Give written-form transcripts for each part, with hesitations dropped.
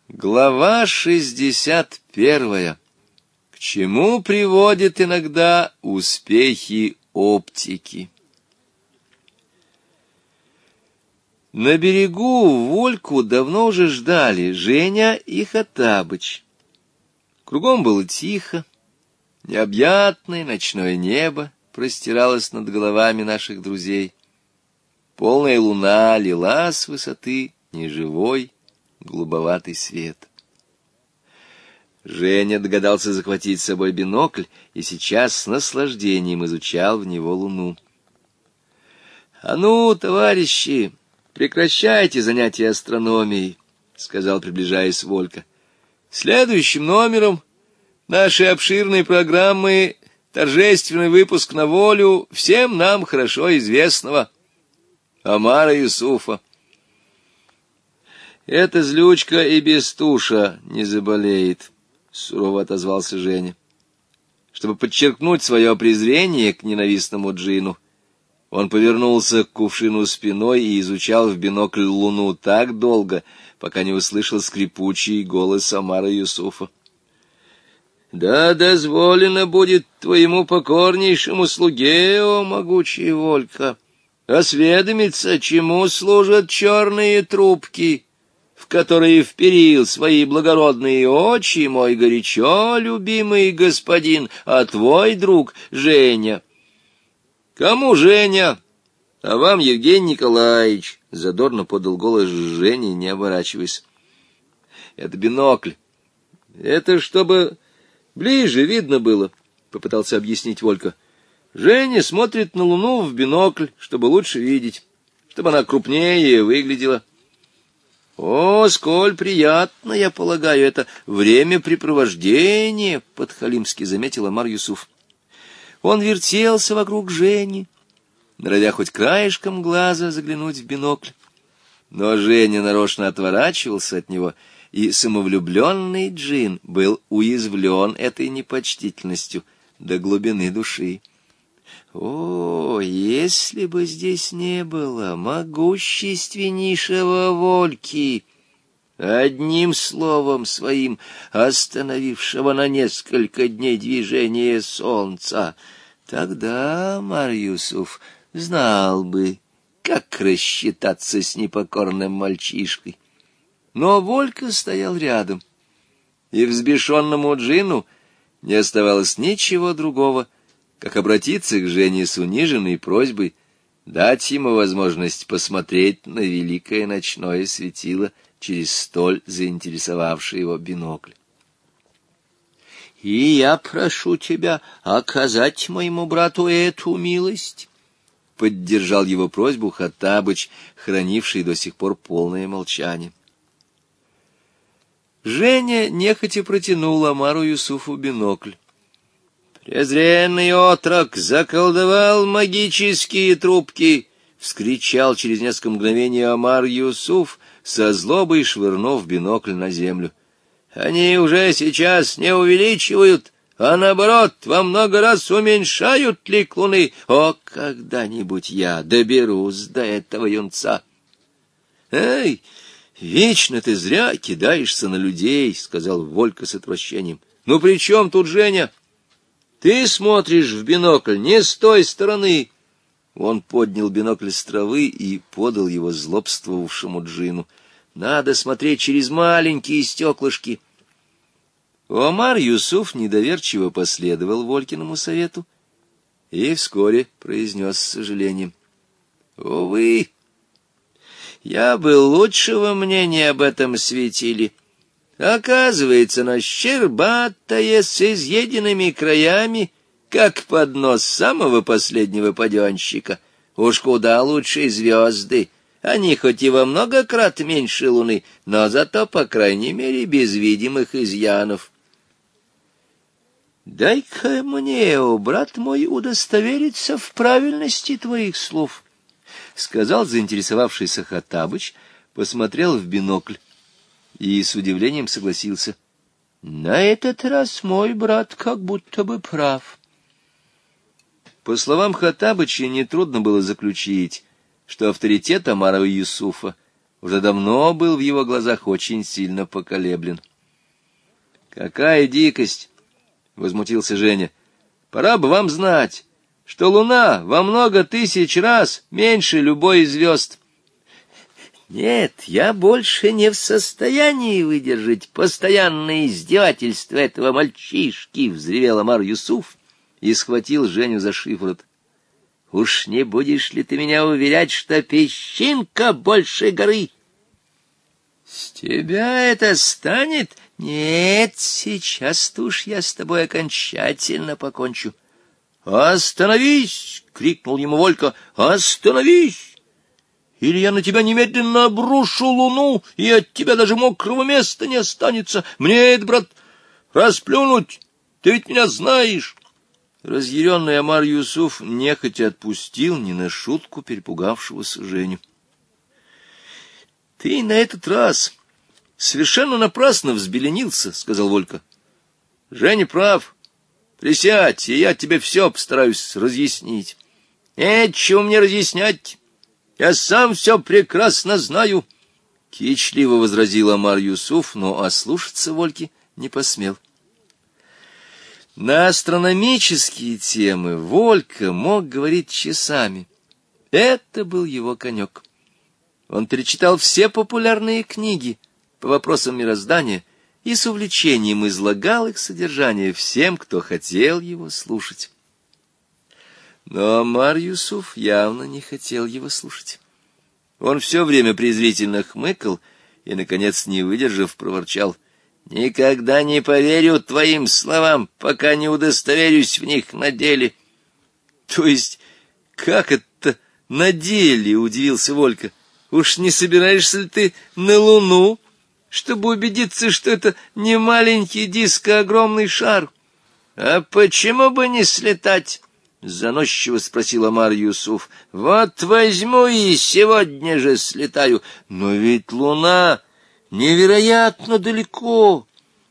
Глава 61. К чему приводят иногда успехи оптики? На берегу Вольку давно уже ждали Женя и Хоттабыч. Кругом было тихо, необъятное ночное небо простиралось над головами наших друзей. Полная луна лила с высоты неживой, голубоватый свет. Женя догадался захватить с собой бинокль и сейчас с наслаждением изучал в него луну. — А ну, товарищи, прекращайте занятия астрономией, — сказал, приближаясь Волька. — Следующим номером нашей обширной программы торжественный выпуск на волю всем нам хорошо известного Омара Юсуфа. — Эта злючка и без туша не заболеет, — сурово отозвался Женя. Чтобы подчеркнуть свое презрение к ненавистному джину, он повернулся к кувшину спиной и изучал в бинокль луну так долго, пока не услышал скрипучий голос Омара Юсуфа. — Да дозволено будет твоему покорнейшему слуге, о могучий Волька, осведомиться, чему служат черные трубки, в которые вперил свои благородные очи мой горячо любимый господин, а твой друг Женя. — Кому Женя? А вам Евгений Николаевич, — задорно подал голос Женя, не оборачиваясь. — Это бинокль. — Это чтобы ближе видно было, — попытался объяснить Волька. Женя смотрит на луну в бинокль, чтобы лучше видеть, чтобы она крупнее выглядела. — О, сколь приятно, я полагаю, это времяпрепровождение, — подхалимски заметил Омар Юсуф. Он вертелся вокруг Жени, норовя хоть краешком глаза заглянуть в бинокль. Но Женя нарочно отворачивался от него, и самовлюбленный джин был уязвлен этой непочтительностью до глубины души. О, если бы здесь не было могущественнейшего Вольки, одним словом своим остановившего на несколько дней движение солнца, тогда Омар Юсуф знал бы, как рассчитаться с непокорным мальчишкой. Но Волька стоял рядом, и взбешенному джину не оставалось ничего другого, как обратиться к Жене с униженной просьбой дать ему возможность посмотреть на великое ночное светило через столь заинтересовавший его бинокль. — И я прошу тебя оказать моему брату эту милость, — поддержал его просьбу Хоттабыч, хранивший до сих пор полное молчание. Женя нехотя протянул Омару Юсуфу бинокль. «Презренный отрок заколдовал магические трубки!» — вскричал через несколько мгновений Омар Юсуф, со злобой швырнув бинокль на землю. «Они уже сейчас не увеличивают, а наоборот, во много раз уменьшают лик луны. О, когда-нибудь я доберусь до этого юнца!» «Эй, вечно ты зря кидаешься на людей!» — сказал Волька с отвращением. «Ну при чем тут Женя? Ты смотришь в бинокль не с той стороны!» Он поднял бинокль с травы и подал его злобствовавшему джину. «Надо смотреть через маленькие стеклышки». Омар Юсуф недоверчиво последовал Волькиному совету и вскоре произнес с сожалением: «Увы, я был лучшего мнения об этом светиле. Оказывается, оно щербатое, с изъеденными краями, как поднос самого последнего паденщика. Уж куда лучше звезды. Они хоть и во много крат меньше луны, но зато, по крайней мере, без видимых изъянов». «Дай-ка мне, о, брат мой, удостовериться в правильности твоих слов», — сказал заинтересовавшийся Хоттабыч, посмотрел в бинокль и с удивлением согласился. «На этот раз мой брат как будто бы прав». По словам Хоттабыча, нетрудно было заключить, что авторитет Омара Юсуфа уже давно был в его глазах очень сильно поколеблен. «Какая дикость!» — возмутился Женя. «Пора бы вам знать, что луна во много тысяч раз меньше любой из звезд». «Нет, я больше не в состоянии выдержать постоянное издевательство этого мальчишки», — взревел Омар Юсуф и схватил Женю за шиворот. «Уж не будешь ли ты меня уверять, что песчинка больше горы?» «С тебя это станет? Нет, сейчас-то уж я с тобой окончательно покончу». «Остановись!» — крикнул ему Волька. «Остановись! Или я на тебя немедленно обрушу луну, и от тебя даже мокрого места не останется. Мне это, брат, расплюнуть, ты ведь меня знаешь». Разъяренный Омар Юсуф нехотя отпустил не на шутку перепугавшегося Женю. «Ты на этот раз совершенно напрасно взбеленился», — сказал Волька. «Женя прав. Присядь, и я тебе все постараюсь разъяснить». «Нечего мне разъяснять. Я сам все прекрасно знаю», — кичливо возразил Омар Юсуф, но ослушаться Вольки не посмел. На астрономические темы Волька мог говорить часами. Это был его конек. Он перечитал все популярные книги по вопросам мироздания и с увлечением излагал их содержание всем, кто хотел его слушать. Но Омар Юсуф явно не хотел его слушать. Он все время презрительно хмыкал и, наконец, не выдержав, проворчал: «Никогда не поверю твоим словам, пока не удостоверюсь в них на деле». «То есть, как это на деле?» — удивился Волька. «Уж не собираешься ли ты на Луну, чтобы убедиться, что это не маленький диск, а огромный шар?» «А почему бы не слетать?» — заносчиво спросил Омар Юсуф. «Вот возьму и сегодня же слетаю. Но ведь Луна невероятно далеко».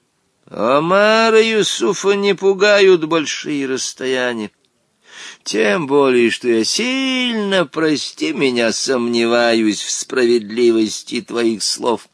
Омара Юсуфа не пугают большие расстояния. Тем более, что я сильно, прости меня, сомневаюсь в справедливости твоих слов.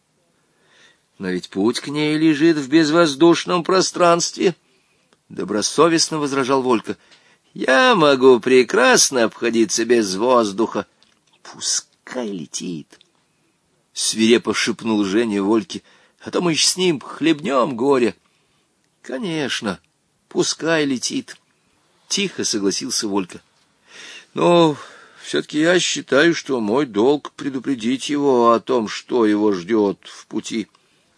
Но ведь путь к ней лежит в безвоздушном пространстве, — добросовестно возражал Волька. Я могу прекрасно обходиться без воздуха. Пускай летит, — свирепо шепнул Женя Вольке, — а то мы с ним хлебнем горе. Конечно, пускай летит, — тихо согласился Волька. Но все-таки я считаю, что мой долг предупредить его о том, что его ждет в пути.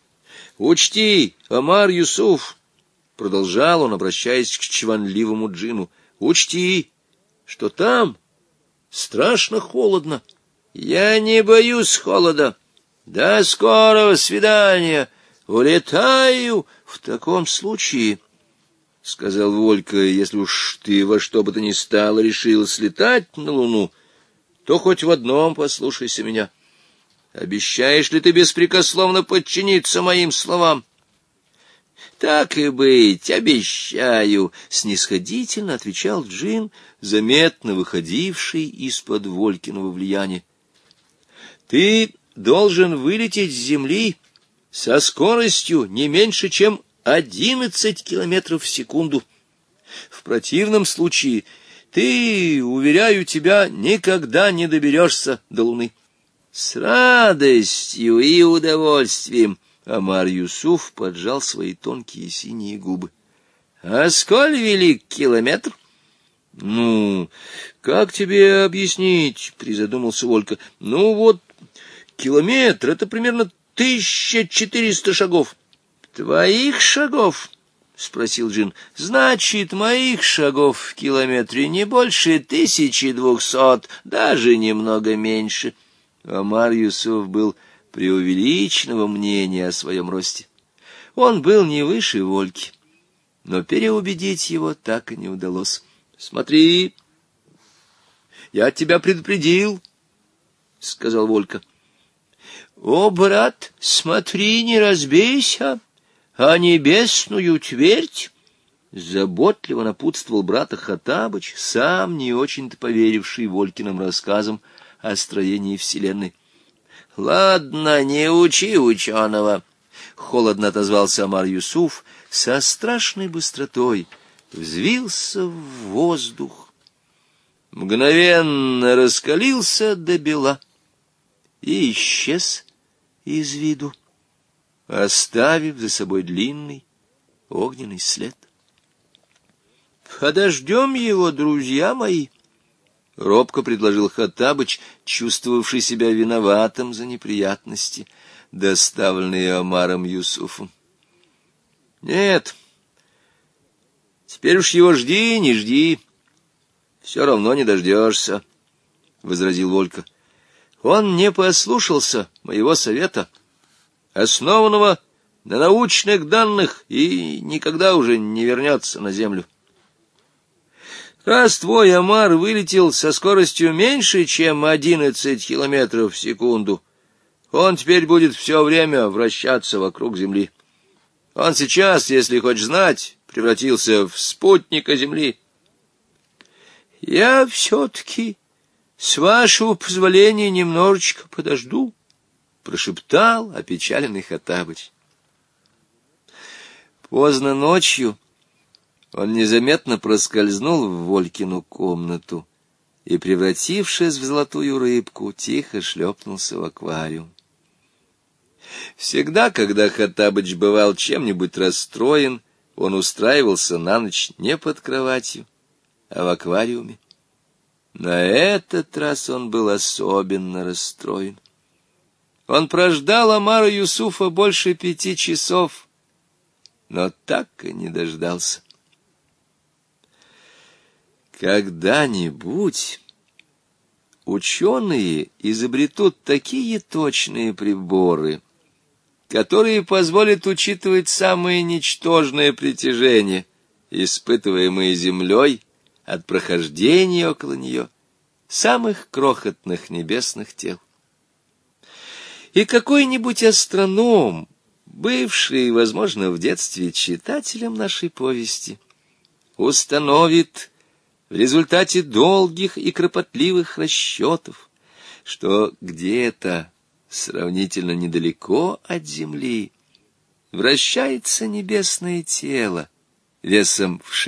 Учти, Омар Юсуф, — продолжал он, обращаясь к чванливому джину, — учти, что там страшно холодно. Я не боюсь холода. До скорого свидания. Улетаю. В таком случае, — сказал Волька, — если уж ты во что бы то ни стало решил слетать на Луну, то хоть в одном послушайся меня. Обещаешь ли ты беспрекословно подчиниться моим словам? — Так и быть, обещаю, — снисходительно отвечал джин, заметно выходивший из-под Волькиного влияния. — Ты должен вылететь с земли со скоростью не меньше, чем 11 километров в секунду. В противном случае ты, уверяю тебя, никогда не доберешься до Луны. С радостью и удовольствием Омар Юсуф поджал свои тонкие синие губы. — А сколь велик километр? — Ну, как тебе объяснить? — призадумался Волька. — Ну вот, километр — это примерно 1400 шагов. — Твоих шагов? — спросил джин. — Значит, моих шагов в километре не больше 1200, даже немного меньше. Омар Юсуф был преувеличенного мнения о своем росте. Он был не выше Вольки, но переубедить его так и не удалось. — Смотри, я тебя предупредил, — сказал Волька. — О, брат, смотри, не разбейся, а небесную твердь! Заботливо напутствовал брата Хоттабыч, сам не очень-то поверивший Волькиным рассказам о строении вселенной. — Ладно, не учи ученого, — холодно отозвался Омар Юсуф, со страшной быстротой взвился в воздух, мгновенно раскалился до бела и исчез из виду, оставив за собой длинный огненный след. «Подождем его, друзья мои», — робко предложил Хоттабыч, чувствовавший себя виноватым за неприятности, доставленные Омаром Юсуфом. «Нет, теперь уж его жди, не жди, все равно не дождешься», — возразил Волька. «Он не послушался моего совета, основанного на научных данных, и никогда уже не вернется на землю. Раз твой омар вылетел со скоростью меньше, чем 11 километров в секунду, он теперь будет все время вращаться вокруг Земли. Он сейчас, если хочешь знать, превратился в спутника Земли. Я все-таки, с вашего позволения, немножечко подожду, — прошептал опечаленный Хоттабыч. Поздно ночью он незаметно проскользнул в Волькину комнату и, превратившись в золотую рыбку, тихо шлепнулся в аквариум. Всегда, когда Хоттабыч бывал чем-нибудь расстроен, он устраивался на ночь не под кроватью, а в аквариуме. На этот раз он был особенно расстроен. Он прождал Омара Юсуфа больше 5 часов, но так и не дождался. Когда-нибудь ученые изобретут такие точные приборы, которые позволят учитывать самое ничтожное притяжение, испытываемое Землей от прохождения около нее самых крохотных небесных тел. И какой-нибудь астроном, бывший, возможно, в детстве читателем нашей повести, установит в результате долгих и кропотливых расчетов, что где-то сравнительно недалеко от Земли вращается небесное тело весом в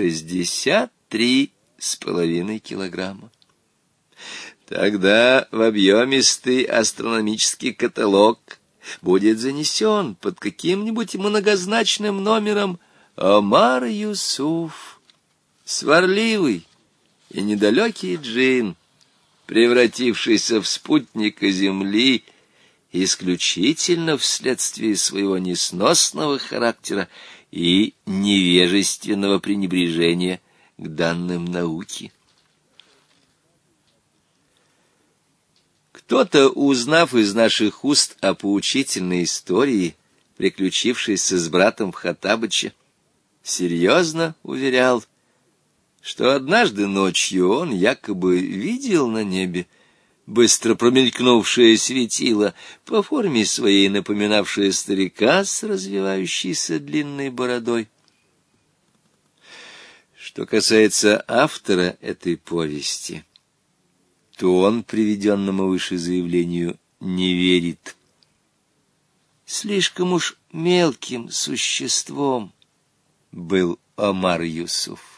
63,5 килограмма. Тогда в объемистый астрономический каталог будет занесен под каким-нибудь многозначным номером Омар Юсуф, сварливый и недалекий джин, превратившийся в спутника Земли исключительно вследствие своего несносного характера и невежественного пренебрежения к данным науки. Кто-то, узнав из наших уст о поучительной истории, приключившейся с братом Хоттабыча, серьезно уверял, что однажды ночью он якобы видел на небе быстро промелькнувшее светило, по форме своей напоминавшее старика с развивающейся длинной бородой. Что касается автора этой повести, то он приведенному выше заявлению не верит. Слишком уж мелким существом был Омар Юсуф.